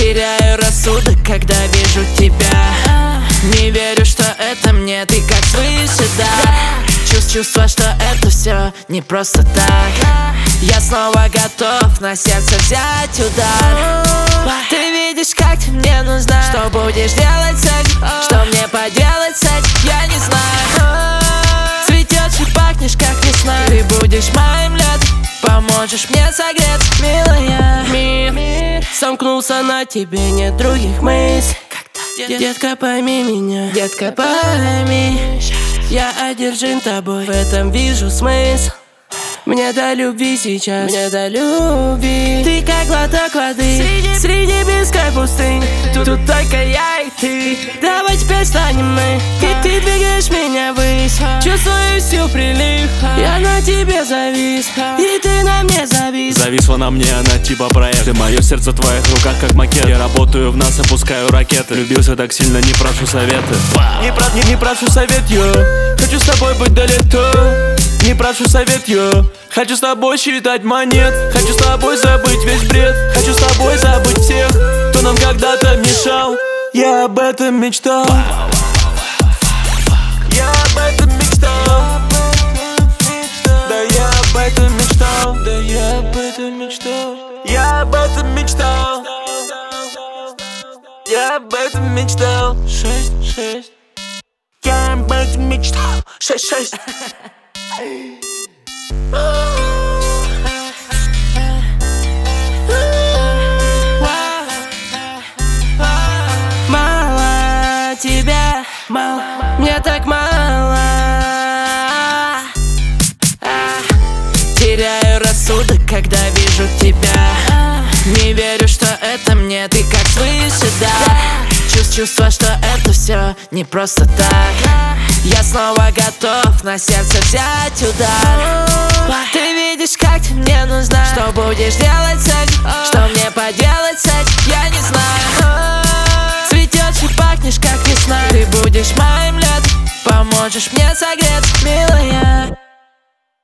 Теряю рассудок, когда вижу тебя. Не верю, что это мне, ты как свыше, да. Чувство, что это все не просто так. Я снова готов на сердце взять удар. Ты видишь, как ты мне нужна. Что будешь делать с этим? Что мне поделать с этим? Я не знаю. Цветешь и пахнешь, как весна. Ты будешь моим летом, поможешь мне согреться, милая. Мир сомкнулся на тебе, нет других мыслей. Детка, пойми меня, детка, пойми. Я одержим тобой, в этом вижу смысл. Мне до любви сейчас, мне до любви. Ты как глоток воды среди небесной пустыни. Тут только я и ты. Давай теперь станем мы. Ты двигаешь меня ввысь. Чувствую всю прилив. Я на тебе завис, и ты на мне завис. Зависла на мне, она типа проект. Ты мое сердце в твоих руках, как макет. Я работаю в нас, опускаю ракеты. Любился так сильно, не прошу советы. Не прошу совет, йо. Хочу с тобой быть далеко. Не прошу совет, йо. Хочу с тобой считать монет. Хочу с тобой забыть весь бред. Хочу с тобой забыть всех, кто нам когда-то мешал. Я об этом мечтал. Я об этом мечтал. Да я об этом мечтал. Да я об этом мечтал. Я об этом мечтал. Я об этом мечтал. 6-6. Я об этом мечтал. 6-6. Мало тебя, мало, мне так мало. Теряю рассудок, когда вижу тебя. Не верю, что это мне, ты как свыше, да. Чувство, что это все не просто так. Я снова готов на сердце взять удар. Ты видишь, как ты мне нужна. Что будешь делать с этим? Что мне поделать с этим? Я не знаю. Цветешь и пахнешь, как весна. Ты будешь моим летом, поможешь мне согреться.